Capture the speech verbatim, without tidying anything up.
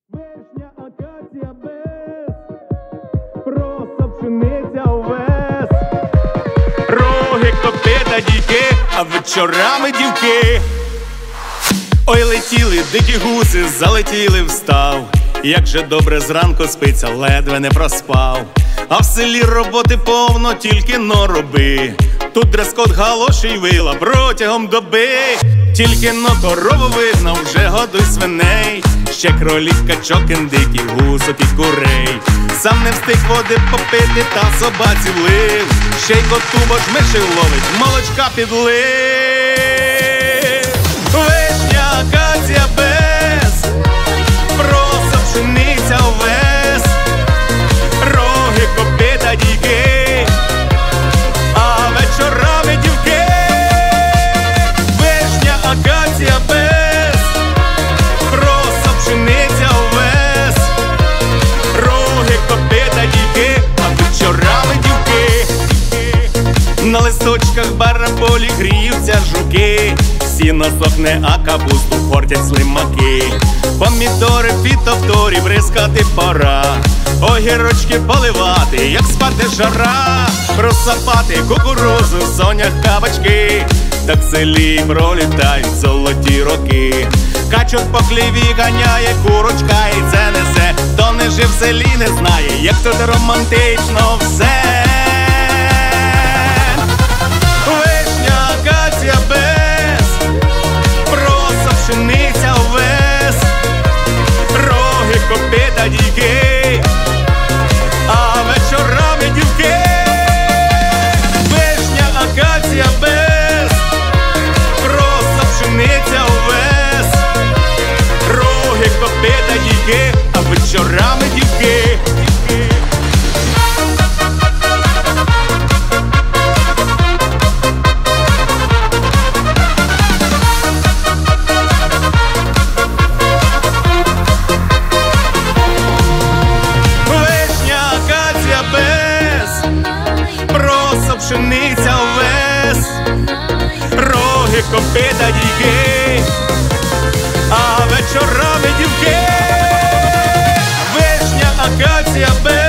Вишня, акація без, просто пшениця овес. Роги, копита, дійки, а вечорами дівки. Ой, летіли дикі гуси, залетіли в став. Як же добре зранку спиться, ледве не проспав. А в селі роботи повно, тільки но роби. Тут дрес-код, галоші й вила протягом доби. Тільки но корову видно, вже годуй свиней. Ще кролів, качок, індиків, гусок і курей. Сам не встиг води попити, та собаці влив. Ще й коту, бо ж мишей ловить, молочка підлив. Вишня, акація без, просто пшениця овес. Роги, копита, дійки, а вечорами дівки. Вишня, акація без, просто пшениця овес. Роги, копита, дійки, а вечорами дівки. На листочках бараболі гріються жуки. Сіно сохне, а капусту портять слимаки. Помідори, фітофторі бризкати пора. Огірочки поливати, як спати жара. Розсапати кукурузу, сонях, кабачки. Так в селі пролітають золоті роки. Качок по хліві ганяє, курочка і це несе. Хто не жив в селі, не знає, як тут романтично все. Вишня, акація без, просто пшениця овес. Роги, копита, дійки, а вечорами дівки. Вишня, акація без, просто пшениця овес. Роги, копита, дійки, а вечорами дівки. Пшениця овес, роги, копита, дійки, а вечорами дівки. Вишня, акація без.